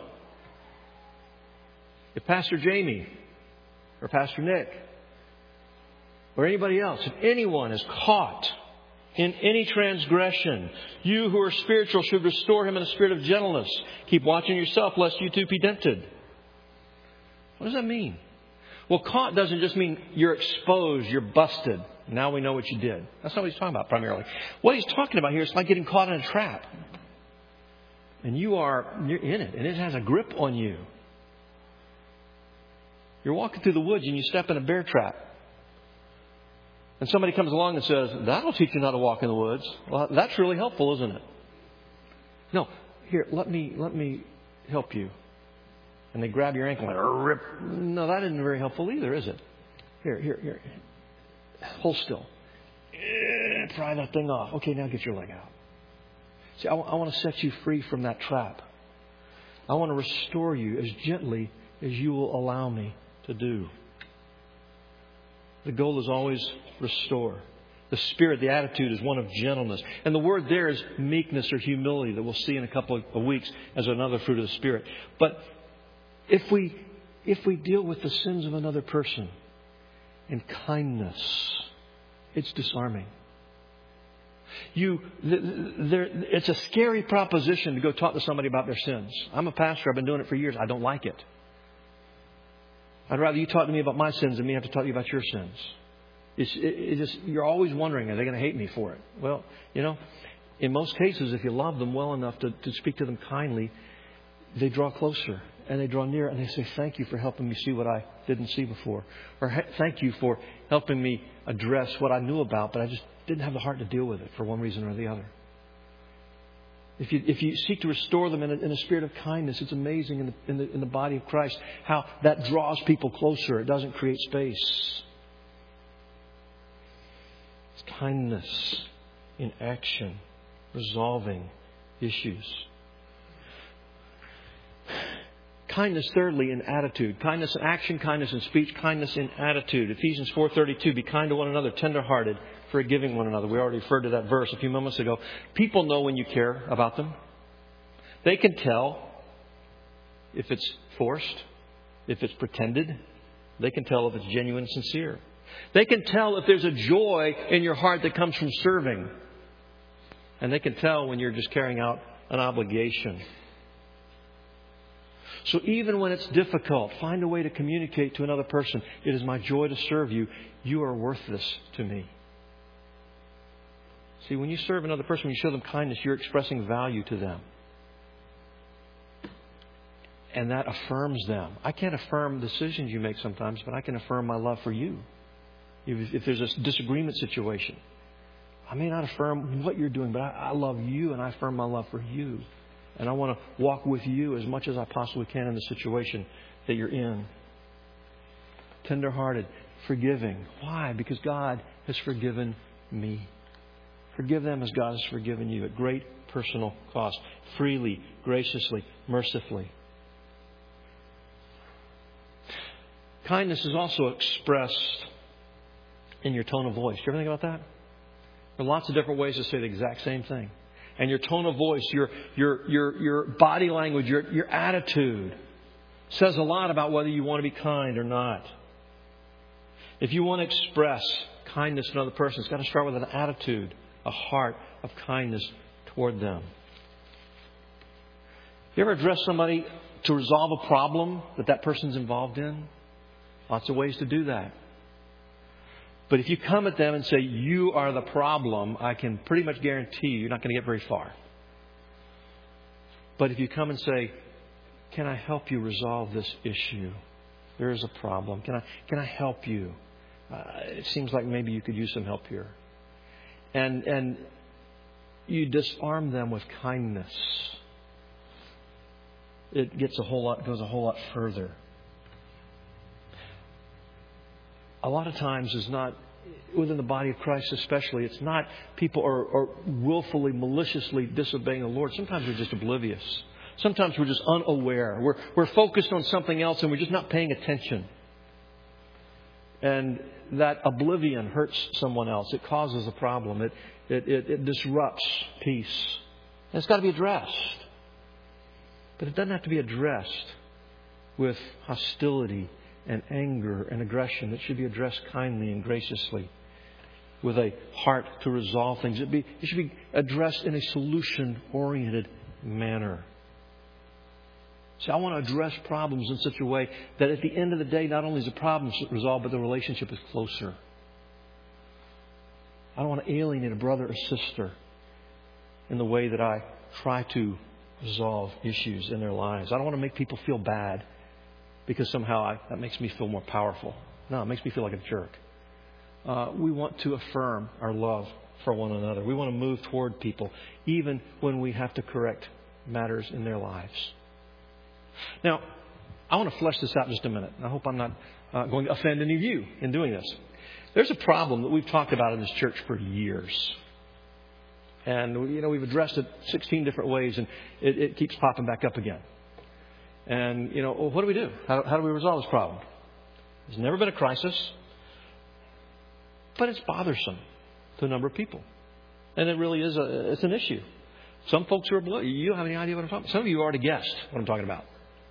if Pastor Jamie or Pastor Nick or anybody else, if anyone is caught in any transgression, you who are spiritual should restore him in a spirit of gentleness. Keep watching yourself lest you too be tempted. What does that mean? Well, caught doesn't just mean you're exposed, you're busted. Now we know what you did. That's not what he's talking about primarily. What he's talking about here is like getting caught in a trap. And you are, you're in it. And it has a grip on you. You're walking through the woods and you step in a bear trap. And somebody comes along and says, that'll teach you how to walk in the woods. Well, that's really helpful, isn't it? No, here, let me let me help you. And they grab your ankle and rip. No, that isn't very helpful either, is it? Here, here, here. Hold still. Pry that thing off. Okay, now get your leg out. See, I, I want to set you free from that trap. I want to restore you as gently as you will allow me to do. The goal is always restore. The spirit, the attitude is one of gentleness. And the word there is meekness or humility that we'll see in a couple of weeks as another fruit of the Spirit. But if we if we deal with the sins of another person in kindness, it's disarming. You, there, it's a scary proposition to go talk to somebody about their sins. I'm a pastor. I've been doing it for years. I don't like it. I'd rather you talk to me about my sins than me have to talk to you about your sins. It's, it, it just, you're always wondering, are they going to hate me for it? Well, you know, in most cases, if you love them well enough to, to speak to them kindly, they draw closer and they draw near and they say, thank you for helping me see what I didn't see before. Or thank you for helping me address what I knew about, but I just didn't have the heart to deal with it for one reason or the other. If you, if you seek to restore them in a, in a spirit of kindness, it's amazing in the, in, the, in the body of Christ how that draws people closer. It doesn't create space. It's kindness in action, resolving issues. Kindness, thirdly, in attitude. Kindness in action, kindness in speech, kindness in attitude. Ephesians four thirty-two, be kind to one another, tenderhearted, forgiving one another. We already referred to that verse a few moments ago. People know when you care about them. They can tell if it's forced, if it's pretended. They can tell if it's genuine and sincere. They can tell if there's a joy in your heart that comes from serving. And they can tell when you're just carrying out an obligation. So even when it's difficult, find a way to communicate to another person, it is my joy to serve you. You are worth this to me. See, when you serve another person, when you show them kindness, you're expressing value to them. And that affirms them. I can't affirm decisions you make sometimes, but I can affirm my love for you. If, if there's a disagreement situation, I may not affirm what you're doing, but I, I love you and I affirm my love for you. And I want to walk with you as much as I possibly can in the situation that you're in. Tender-hearted, forgiving. Why? Because God has forgiven me. Forgive them as God has forgiven you at great personal cost. Freely, graciously, mercifully. Kindness is also expressed in your tone of voice. Do you ever think about that? There are lots of different ways to say the exact same thing. And your tone of voice, your your your your body language, your your attitude says a lot about whether you want to be kind or not. If you want to express kindness to another person, it's got to start with an attitude, a heart of kindness toward them. You ever address somebody to resolve a problem that that person's involved in? Lots of ways to do that. But if you come at them and say, you are the problem, I can pretty much guarantee you, you're not going to get very far. But if you come and say, can I help you resolve this issue? There is a problem. Can I, can I help you? Uh, it seems like maybe you could use some help here. And, and you disarm them with kindness. It gets a whole lot, goes a whole lot further. A lot of times is not, within the body of Christ especially, it's not people are, are willfully, maliciously disobeying the Lord. Sometimes we're just oblivious. Sometimes we're just unaware. We're, we're focused on something else and we're just not paying attention. And that oblivion hurts someone else. It causes a problem. It, it, it, it disrupts peace. And it's got to be addressed. But it doesn't have to be addressed with hostility and anger and aggression. It should be addressed kindly and graciously with a heart to resolve things. It, be, it should be addressed in a solution-oriented manner. See, I want to address problems in such a way that at the end of the day, not only is the problem resolved, but the relationship is closer. I don't want to alienate a brother or sister in the way that I try to resolve issues in their lives. I don't want to make people feel bad because somehow I, that makes me feel more powerful. No, it makes me feel like a jerk. Uh, we want to affirm our love for one another. We want to move toward people, even when we have to correct matters in their lives. Now, I want to flesh this out in just a minute. I hope I'm not uh, going to offend any of you in doing this. There's a problem that we've talked about in this church for years. And, you know, we've addressed it sixteen different ways, and it, it keeps popping back up again. And, you know, well, what do we do? How, how do we resolve this problem? There's never been a crisis, but it's bothersome to a number of people. And it really is a, it's an issue. Some folks who are below, you don't have any idea what I'm talking about. Some of you already guessed what I'm talking about.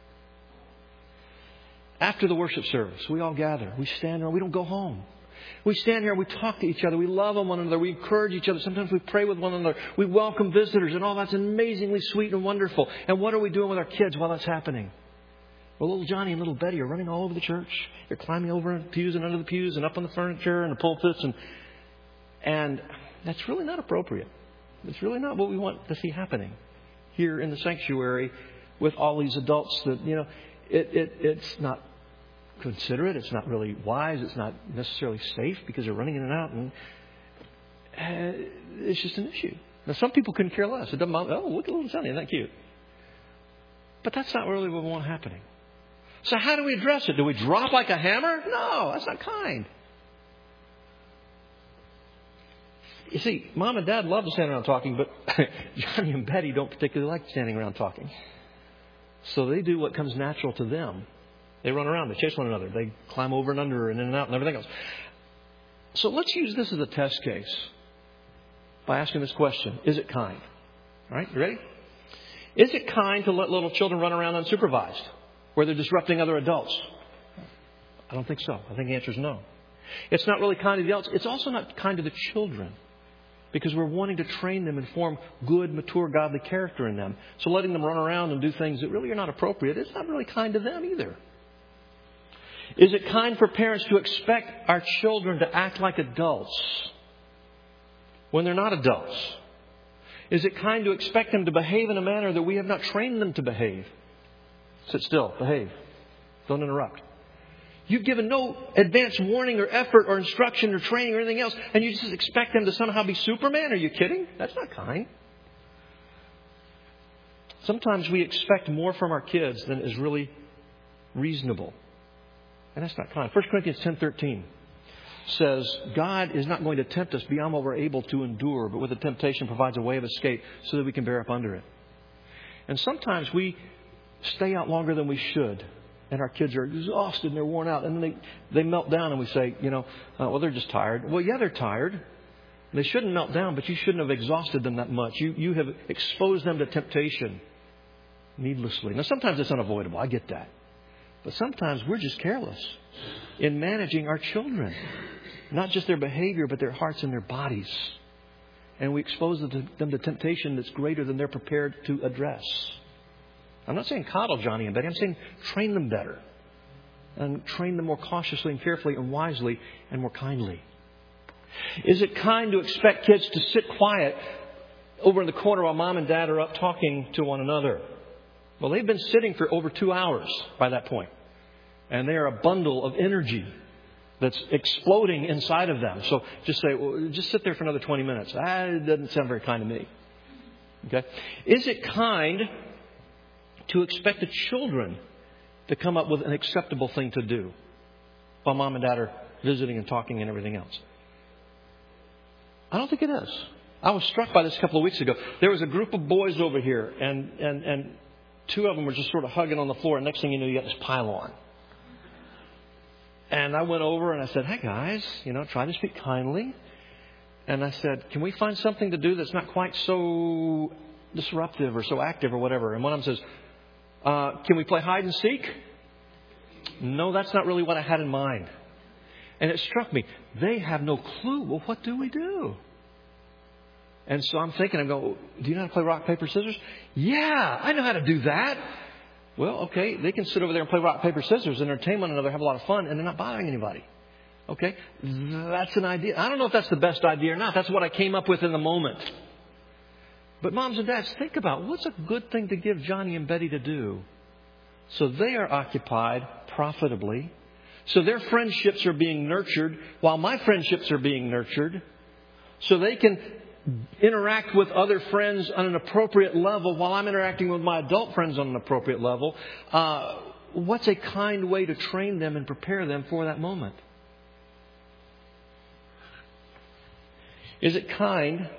After the worship service, we all gather. We stand there. We don't go home. We stand here and we talk to each other. We love one another. We encourage each other. Sometimes we pray with one another. We welcome visitors, and all that's amazingly sweet and wonderful. And what are we doing with our kids while that's happening? Well, little Johnny and little Betty are running all over the church. They're climbing over the pews and under the pews and up on the furniture and the pulpits. And, and that's really not appropriate. It's really not what we want to see happening here in the sanctuary with all these adults that, you know, it, it, it's not considerate. It's not really wise. It's not necessarily safe because they're running in and out. And uh, it's just an issue. Now, some people couldn't care less. It doesn't bother. Oh, look at little Johnny. Isn't that cute? But that's not really what we want happening. So how do we address it? Do we drop like a hammer? No, that's not kind. You see, Mom and Dad love to stand around talking, but Johnny and Betty don't particularly like standing around talking. So they do what comes natural to them. They run around. They chase one another. They climb over and under and in and out and everything else. So let's use this as a test case by asking this question. Is it kind? All right, you ready? Is it kind to let little children run around unsupervised where they're disrupting other adults? I don't think so. I think the answer is no. It's not really kind to the adults. It's also not kind to the children because we're wanting to train them and form good, mature, godly character in them. So letting them run around and do things that really are not appropriate, it's not really kind to them either. Is it kind for parents to expect our children to act like adults when they're not adults? Is it kind to expect them to behave in a manner that we have not trained them to behave? Sit still. Behave. Don't interrupt. You've given no advance warning or effort or instruction or training or anything else, and you just expect them to somehow be Superman? Are you kidding? That's not kind. Sometimes we expect more from our kids than is really reasonable. And that's not kind. First Corinthians ten thirteen says, God is not going to tempt us beyond what we're able to endure, but with the temptation provides a way of escape so that we can bear up under it. And sometimes we stay out longer than we should, and our kids are exhausted and they're worn out, and then they, they melt down, and we say, you know, uh, well, they're just tired. Well, yeah, they're tired. They shouldn't melt down, but you shouldn't have exhausted them that much. You, you have exposed them to temptation needlessly. Now, sometimes it's unavoidable. I get that. But sometimes we're just careless in managing our children. Not just their behavior, but their hearts and their bodies. And we expose them to, them to temptation that's greater than they're prepared to address. I'm not saying coddle Johnny and Betty. I'm saying train them better. And train them more cautiously and carefully and wisely and more kindly. Is it kind to expect kids to sit quiet over in the corner while Mom and Dad are up talking to one another? Well, they've been sitting for over two hours by that point. And they are a bundle of energy that's exploding inside of them. So just say, well, just sit there for another twenty minutes. Ah, it doesn't sound very kind to me. Okay? Is it kind to expect the children to come up with an acceptable thing to do while Mom and Dad are visiting and talking and everything else? I don't think it is. I was struck by this a couple of weeks ago. There was a group of boys over here, and, and, and two of them were just sort of hugging on the floor. And next thing you know, you got this pile on. And I went over and I said, hey, guys, you know, try to speak kindly. And I said, can we find something to do that's not quite so disruptive or so active or whatever? And one of them says, uh, can we play hide and seek? No, that's not really what I had in mind. And it struck me, they have no clue. Well, what do we do? And so I'm thinking, I'm going, do you know how to play rock, paper, scissors? Yeah, I know how to do that. Well, okay, they can sit over there and play rock, paper, scissors, entertain one another, have a lot of fun, and they're not bothering anybody. Okay? That's an idea. I don't know if that's the best idea or not. That's what I came up with in the moment. But moms and dads, think about what's a good thing to give Johnny and Betty to do. So they are occupied profitably. So their friendships are being nurtured while my friendships are being nurtured. So they can interact with other friends on an appropriate level while I'm interacting with my adult friends on an appropriate level. Uh, what's a kind way to train them and prepare them for that moment? Is it kind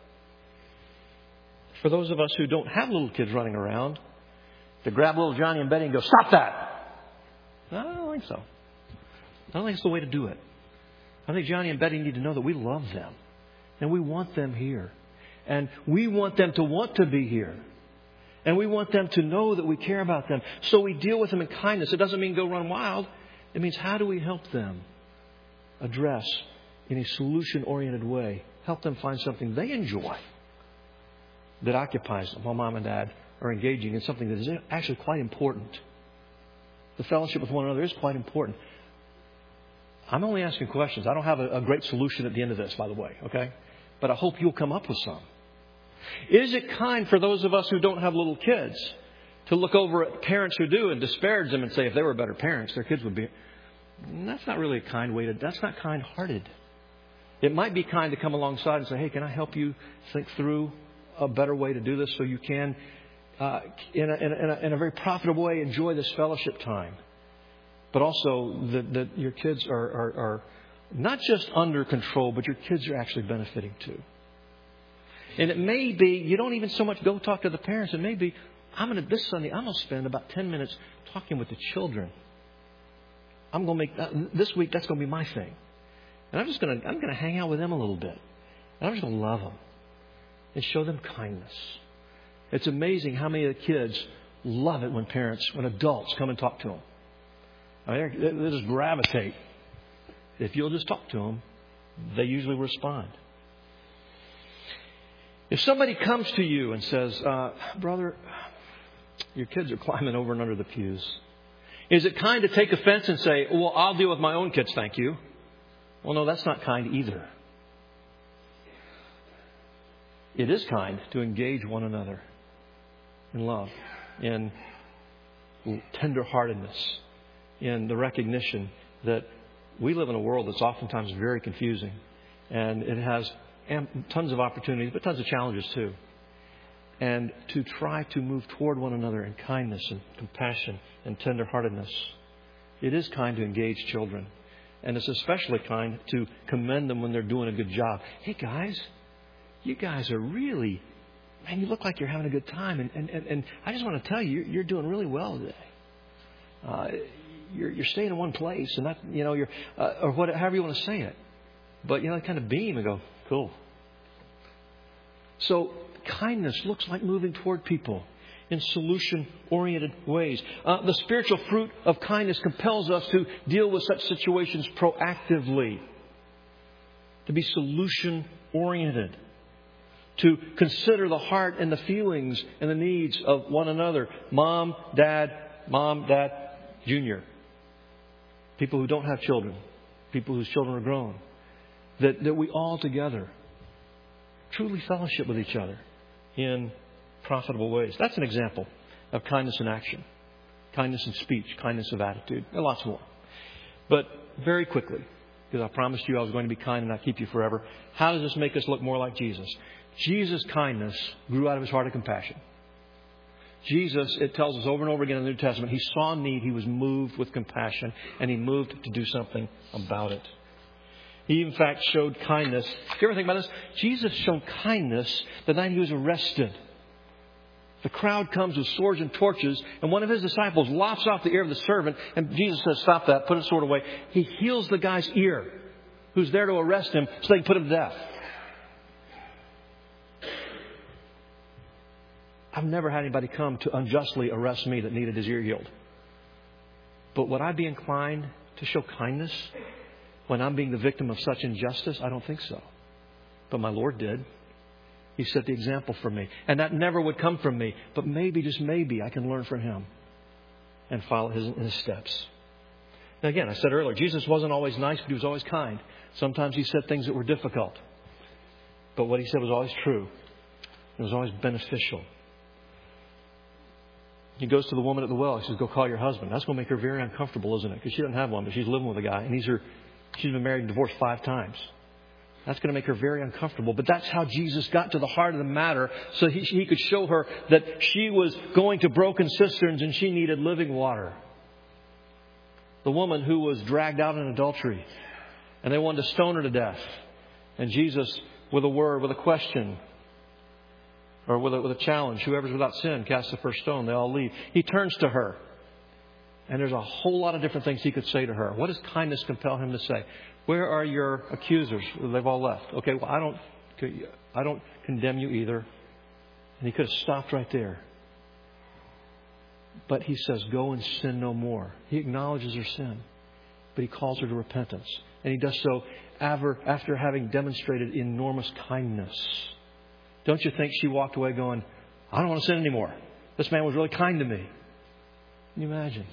for those of us who don't have little kids running around to grab little Johnny and Betty and go, stop that? No, I don't think so. I don't think it's the way to do it. I think Johnny and Betty need to know that we love them. And we want them here. And we want them to want to be here. And we want them to know that we care about them. So we deal with them in kindness. It doesn't mean go run wild. It means how do we help them address in a solution-oriented way? Help them find something they enjoy that occupies them while mom and dad are engaging in something that is actually quite important. The fellowship with one another is quite important. I'm only asking questions. I don't have a, a great solution at the end of this, by the way, okay? But I hope you'll come up with some. Is it kind for those of us who don't have little kids to look over at parents who do and disparage them and say if they were better parents, their kids would be... That's not really a kind way to... That's not kind-hearted. It might be kind to come alongside and say, hey, can I help you think through a better way to do this so you can, uh, in, a, in, a, in, a, in a very profitable way, enjoy this fellowship time. But also that, that your kids are, are, are not just under control, but your kids are actually benefiting too. And it may be, you don't even so much go talk to the parents. It may be, I'm going to, this Sunday, I'm going to spend about ten minutes talking with the children. I'm going to make, that, this week, that's going to be my thing. And I'm just going to, I'm going to hang out with them a little bit. And I'm just going to love them and show them kindness. It's amazing how many of the kids love it when parents, when adults come and talk to them. I mean, they, they just gravitate. If you'll just talk to them, they usually respond. If somebody comes to you and says, uh, brother, your kids are climbing over and under the pews. Is it kind to take offense and say, well, I'll deal with my own kids, thank you? Well, no, that's not kind either. It is kind to engage one another in love, in tenderheartedness, in the recognition that we live in a world that's oftentimes very confusing. And it has tons of opportunities, but tons of challenges too. And to try to move toward one another in kindness and compassion and tenderheartedness. It is kind to engage children. And it's especially kind to commend them when they're doing a good job. Hey guys, you guys are really, man, you look like you're having a good time. And, and, and, and I just want to tell you, you're doing really well today. Uh, you're, you're staying in one place and not, you know, you're, uh, or whatever, however you want to say it. But, you know, kind of beam and go, cool. So kindness looks like moving toward people in solution-oriented ways. Uh, the spiritual fruit of kindness compels us to deal with such situations proactively, to be solution-oriented, to consider the heart and the feelings and the needs of one another. Mom, dad, mom, dad, junior. People who don't have children, people whose children are grown. That, that we all together truly fellowship with each other in profitable ways. That's an example of kindness in action. Kindness in speech, kindness of attitude. There are lots more. But very quickly, because I promised you I was going to be kind and not keep you forever. How does this make us look more like Jesus? Jesus' kindness grew out of his heart of compassion. Jesus, it tells us over and over again in the New Testament, he saw need, he was moved with compassion, and he moved to do something about it. He, in fact, showed kindness. Do you ever think about this? Jesus showed kindness the night he was arrested. The crowd comes with swords and torches, and one of his disciples lops off the ear of the servant, and Jesus says, stop that, put his sword away. He heals the guy's ear, who's there to arrest him, so they can put him to death. I've never had anybody come to unjustly arrest me that needed his ear healed. But would I be inclined to show kindness when I'm being the victim of such injustice? I don't think so. But my Lord did. He set the example for me. And that never would come from me. But maybe, just maybe, I can learn from him and follow his, his steps. Now again, I said earlier, Jesus wasn't always nice, but He was always kind. Sometimes He said things that were difficult. But what He said was always true. It was always beneficial. He goes to the woman at the well. He says, go call your husband. That's going to make her very uncomfortable, isn't it? Because she doesn't have one, but she's living with a guy. And he's her, she's been married and divorced five times. That's going to make her very uncomfortable. But that's how Jesus got to the heart of the matter, so he, he could show her that she was going to broken cisterns and she needed living water. The woman who was dragged out in adultery, and they wanted to stone her to death. And Jesus, with a word, with a question, or with a, with a challenge, whoever's without sin, cast the first stone. They all leave. He turns to her. And there's a whole lot of different things He could say to her. What does kindness compel Him to say? Where are your accusers? They've all left. Okay, well, I don't, I don't condemn you either. And He could have stopped right there. But He says, go and sin no more. He acknowledges her sin. But He calls her to repentance. And He does so after having demonstrated enormous kindness. Don't you think she walked away going, I don't want to sin anymore. This man was really kind to me. Can you imagine?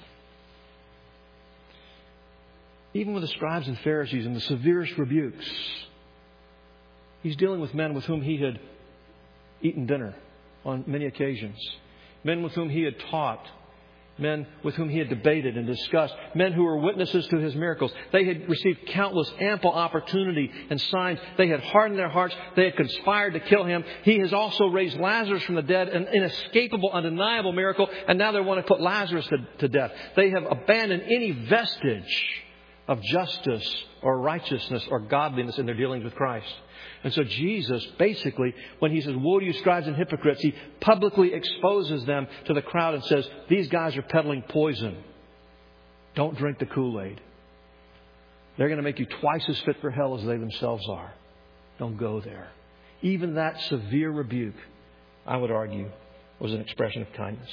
Even with the scribes and Pharisees and the severest rebukes, He's dealing with men with whom He had eaten dinner on many occasions. Men with whom He had taught. Men with whom He had debated and discussed. Men who were witnesses to His miracles. They had received countless ample opportunity and signs. They had hardened their hearts. They had conspired to kill Him. He has also raised Lazarus from the dead, an inescapable, undeniable miracle. And now they want to put Lazarus to, to death. They have abandoned any vestige of justice or righteousness or godliness in their dealings with Christ. And so Jesus, basically, when He says, woe to you scribes and hypocrites, He publicly exposes them to the crowd and says, these guys are peddling poison. Don't drink the Kool-Aid. They're going to make you twice as fit for hell as they themselves are. Don't go there. Even that severe rebuke, I would argue, was an expression of kindness.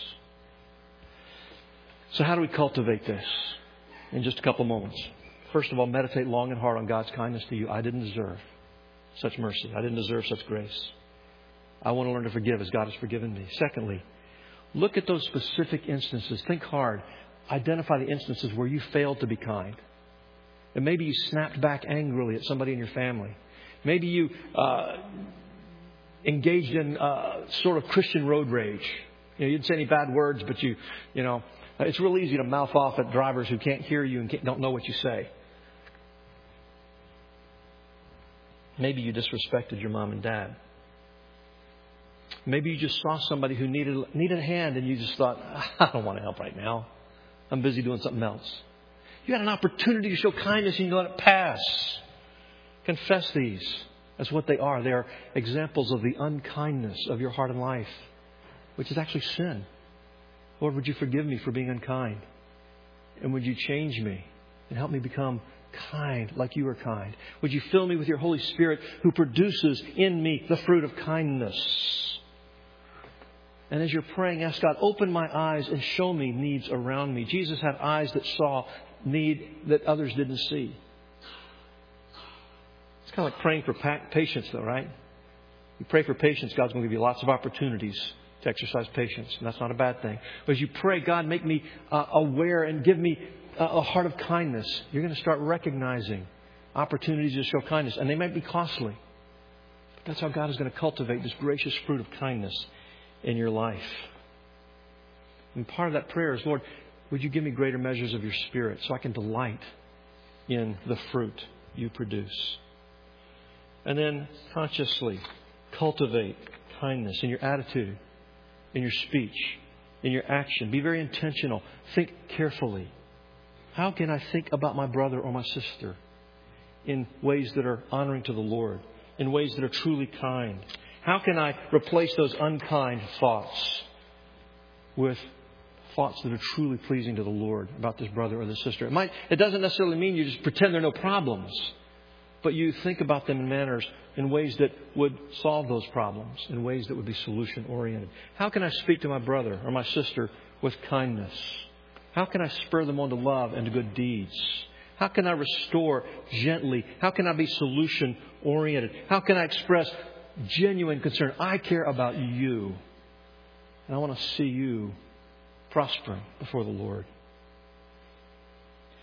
So how do we cultivate this? In just a couple of moments. First of all, meditate long and hard on God's kindness to you. I didn't deserve such mercy. I didn't deserve such grace. I want to learn to forgive as God has forgiven me. Secondly, look at those specific instances. Think hard. Identify the instances where you failed to be kind. And maybe you snapped back angrily at somebody in your family. Maybe you uh, engaged in uh, sort of Christian road rage. You know, you didn't say any bad words, but you, you know, it's real easy to mouth off at drivers who can't hear you and can't, don't know what you say. Maybe you disrespected your mom and dad. Maybe you just saw somebody who needed needed a hand and you just thought, I don't want to help right now. I'm busy doing something else. You had an opportunity to show kindness and you let it pass. Confess these as what they are. They are examples of the unkindness of your heart and life, which is actually sin. Lord, would you forgive me for being unkind? And would you change me and help me become kind like you are kind? Would you fill me with your Holy Spirit who produces in me the fruit of kindness? And as you're praying, ask God, open my eyes and show me needs around me. Jesus had eyes that saw need that others didn't see. It's kind of like praying for patience though, right? You pray for patience, God's going to give you lots of opportunities to exercise patience. And that's not a bad thing. But as you pray, God, make me uh, aware and give me uh, a heart of kindness. You're going to start recognizing opportunities to show kindness. And they might be costly. But that's how God is going to cultivate this gracious fruit of kindness in your life. And part of that prayer is, Lord, would you give me greater measures of your Spirit so I can delight in the fruit you produce? And then consciously cultivate kindness in your attitude, in your speech, in your action. Be very intentional. Think carefully. How can I think about my brother or my sister in ways that are honoring to the Lord, in ways that are truly kind? How can I replace those unkind thoughts with thoughts that are truly pleasing to the Lord about this brother or this sister? It might, it doesn't necessarily mean you just pretend there are no problems, but you think about them in manners, in ways that would solve those problems, in ways that would be solution-oriented. How can I speak to my brother or my sister with kindness? How can I spur them on to love and to good deeds? How can I restore gently? How can I be solution-oriented? How can I express genuine concern? I care about you, and I want to see you prospering before the Lord.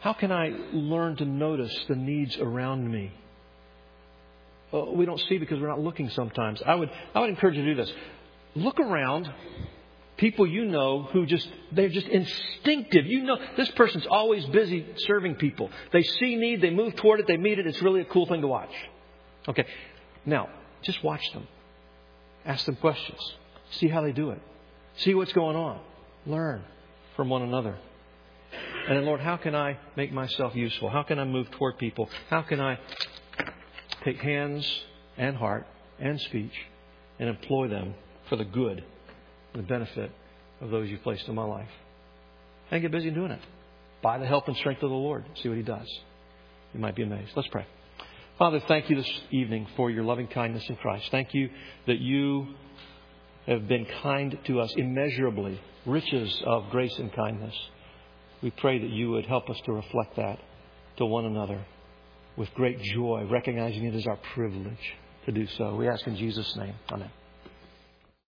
How can I learn to notice the needs around me? Well, we don't see because we're not looking sometimes. I would, I would encourage you to do this. Look around. People you know who just, they're just instinctive. You know, this person's always busy serving people. They see need, they move toward it, they meet it. It's really a cool thing to watch. Okay. Now, just watch them. Ask them questions. See how they do it. See what's going on. Learn from one another. And then, Lord, how can I make myself useful? How can I move toward people? How can I take hands and heart and speech and employ them for the good and the benefit of those you've placed in my life? And get busy doing it by the help and strength of the Lord. See what He does. You might be amazed. Let's pray. Father, thank you this evening for your loving kindness in Christ. Thank you that you have been kind to us immeasurably, riches of grace and kindness. We pray that you would help us to reflect that to one another with great joy, recognizing it as our privilege to do so. We ask in Jesus' name. Amen.